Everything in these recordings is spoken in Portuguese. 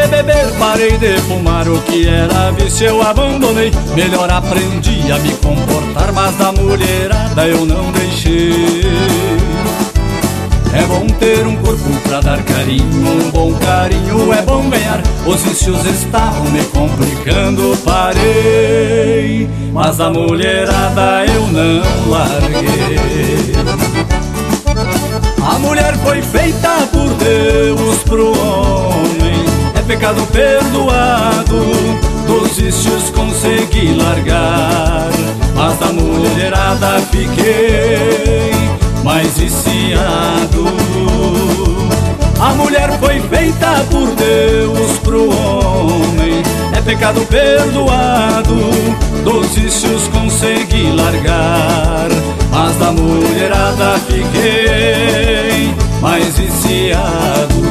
de beber, parei de fumar, o que era vício eu abandonei. Melhor aprendi a me comportar, mas da mulherada eu não deixei. É bom ter um corpo pra dar carinho, um bom carinho é bom ganhar. Os vícios estavam me complicando, parei, mas a mulherada eu não larguei. A mulher foi feita por Deus pro homem, é pecado perdoado, dos vícios consegui largar, mas a mulherada fiquei mais viciado. A mulher foi feita por Deus pro homem, é pecado perdoado, dos vícios consegui largar, mas da mulherada fiquei mais viciado.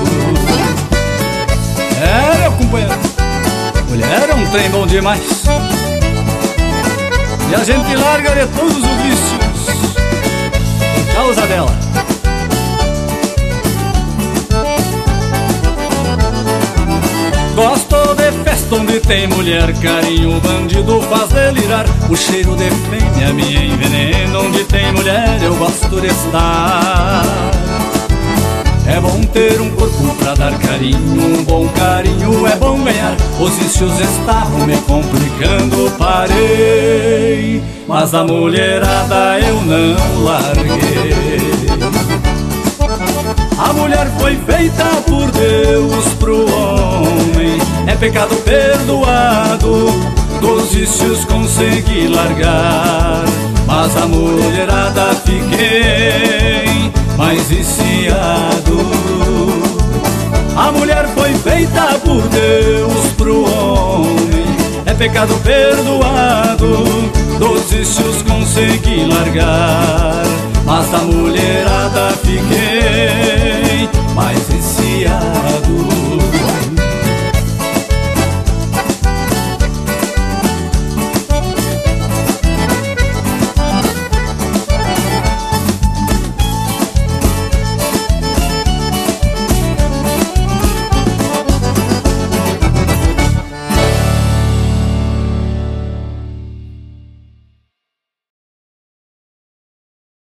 É, meu companheiro, mulher é um trem bom demais, e a gente larga de todos os vícios por causa dela. Gosto de festa onde tem mulher, carinho, bandido faz delirar. O cheiro de fêmea me envenena, onde tem mulher eu gosto de estar. É bom ter um corpo pra dar carinho, um bom carinho é bom ganhar. Os vícios estavam me complicando, parei, mas a mulherada eu não larguei. A mulher foi feita por Deus pro homem, é pecado perdoado, dos vícios consegui largar, mas a mulherada fiquei mais viciado. A mulher foi feita por Deus pro homem, é pecado perdoado, dos vícios consegui largar, mas a mulherada fiquei